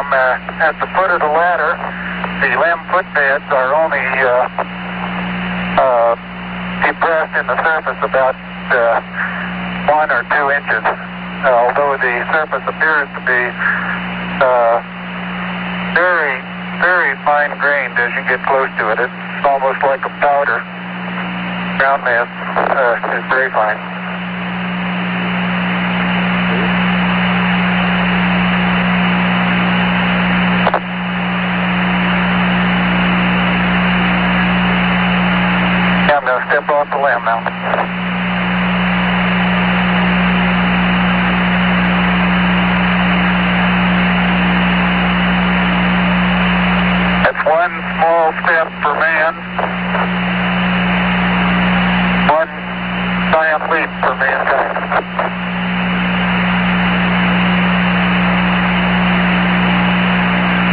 at the foot of the ladder, the limb footbeds are only depressed in the surface about 1 or 2 inches, although the surface appears to be very, very fine-grained as you get close to it. It's almost like a powder. Ground mass is very fine.